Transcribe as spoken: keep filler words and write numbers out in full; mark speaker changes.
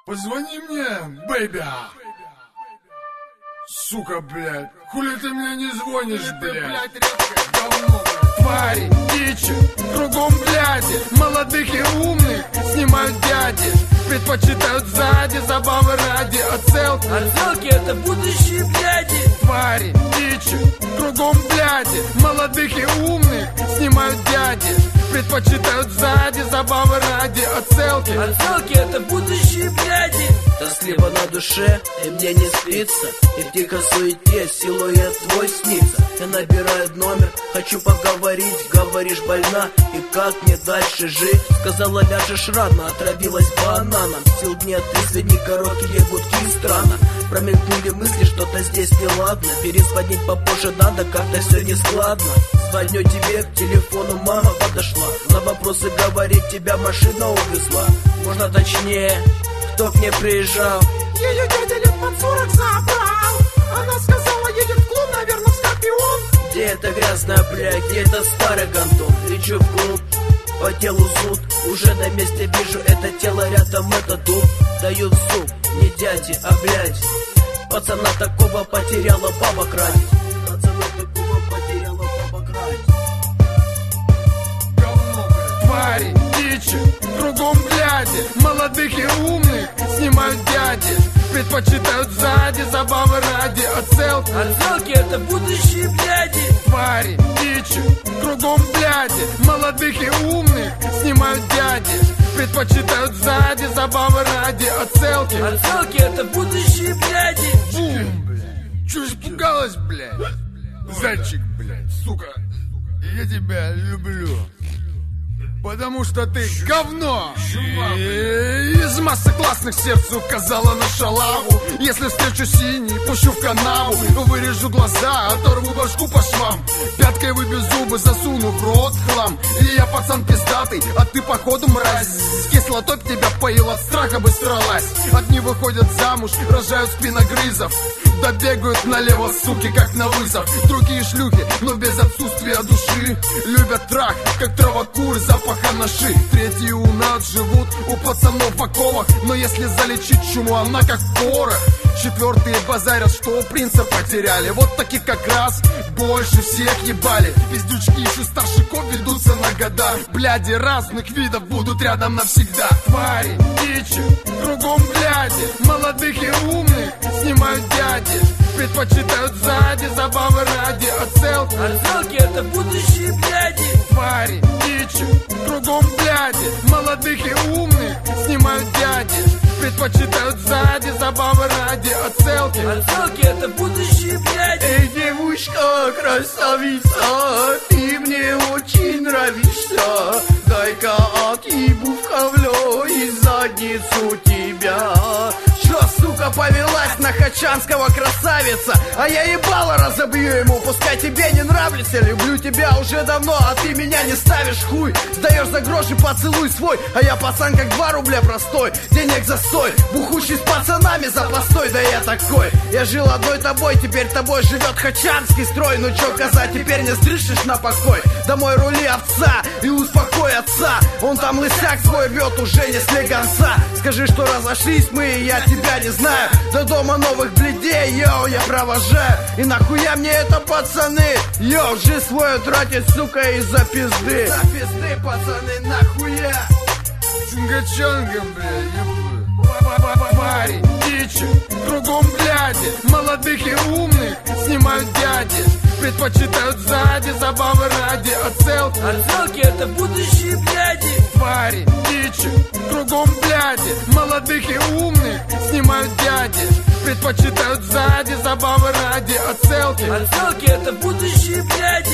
Speaker 1: Позвони мне, бэйби. Сука, блядь. Хули ты мне не звонишь, блядь? Говно, блядь. Твари, дичи, кругом бляди. Молодых и умных снимают дяди. Предпочитают сзади, забавы ради. Отселки,
Speaker 2: отселки это будущие бляди.
Speaker 1: Твари, дичи, кругом бляди. Молодых и умных снимают дяди. Предпочитают сзади, забавы ради. Отселки,
Speaker 2: отселки это будущие бляди. Тоскливо на душе, и мне не спится. И в тихой суете силуэт твой снится. Я набираю номер, хочу поговорить. Говоришь, больна, и как мне дальше жить? Сказала, ляжешь рано, отравилась бананом. Сил нет, извини, короткие гудки странно. Промелькнули мысли, что-то здесь неладно. Перезвонить попозже надо, как-то все нескладно. Звоню тебе, к телефону мама подошла. На вопросы говорит, тебя машина увезла. Можно точнее, кто к мне приезжал?
Speaker 3: Ее дядя лет под сорок забрал. Она сказала, едет в клуб, наверное, в Скорпион.
Speaker 2: Где это грязная, бля, где это старый гандон? Лечу в клуб, по телу зуд. Уже на месте вижу это тело, рядом это дуб. Дают зуб, не дяди, а блядь. Пацана такого потеряла баба крадет. Пацана такого потеряла баба крадет.
Speaker 1: Твари, дичи, кругом бляди. Молодых и умных снимают дяди. Предпочитают сзади, забавы ради. Отселки,
Speaker 2: отселки это будущие бляди.
Speaker 1: Твари, дичи, кругом бляди. Молодых и умных снимают дяди. Предпочитают сзади, забавы ради. Отселки,
Speaker 2: отселки это будущие бляди.
Speaker 1: Бум, блядь. Чё испугалась, блядь? Зайчик, блядь, сука. Я тебя люблю. Потому что ты говно. Из массы классных сердцу указала на шалаву. Если встречу синий, пущу в канаву. Вырежу глаза, оторву башку по швам. Пяткой выбью зубы, засуну в рот хлам. И я пацан пиздатый, а ты походу мразь. С кислотой б тебя поил, от страха бы сралась. Одни выходят замуж, рожают спиногрызов. Да бегают налево, суки, как на вызов. Другие шлюхи, но без отсутствия души. Любят трах, как травокур, запах анаши. Третьи у нас живут у пацанов в оковах. Но если залечить чуму, она как порох. Четвертые базарят, что принца потеряли. Вот таких как раз больше всех ебали. Пиздючки еще старшиков ведутся на года. Бляди разных видов будут рядом навсегда. Твари, дичи, кругом бляди. Молодых и умных снимают дяди. Предпочитают сзади, забавы ради. Отселки,
Speaker 2: отселки это будущие бляди.
Speaker 1: Твари, дичи, кругом бляди. Молодых и умных снимают дяди. Предпочитают сзади, забавы ради. Отселки,
Speaker 2: отселки это будущие бляди.
Speaker 3: Эй, девушка, красавица, ты мне очень нравишься. Дай-ка отъебу в ковлё и задницу тебя. Чё, сука, повелась на хачанского красавица? А я ебало разобью ему, пускай тебе не нравится. Люблю тебя уже давно, а ты меня не ставишь, хуй. Сдаешь за гроши, поцелуй свой. А я пацан как два рубля простой. Денег застой, бухущий с пацанами за постой. Да я такой, я жил одной тобой, теперь тобой живет хачанский строй. Ну чё, коза, теперь не стрижешь на покой? Домой рули овца и успокой отца. Он там лысяк свой вёт, уже не слегонца. Скажи, что разошлись мы, и я тебя не знаю. До дома новых бледей, йоу, я провожаю. И нахуя мне это, пацаны? Йоу, жизнь свою тратит, сука, из-за пизды. За пизды, пацаны, нахуя?
Speaker 1: Чунга-чонга, бля, Твари, дичи, кругом бляди. Молодых и умных снимают дяди. Предпочитают сзади, забавы ради. Отселки,
Speaker 2: отселки это будущие бляди.
Speaker 1: Твари, дичи, кругом бляди. Молодых и умных снимают дяди. Предпочитают сзади, забавы ради. Отселки,
Speaker 2: отселки это будущие бляди.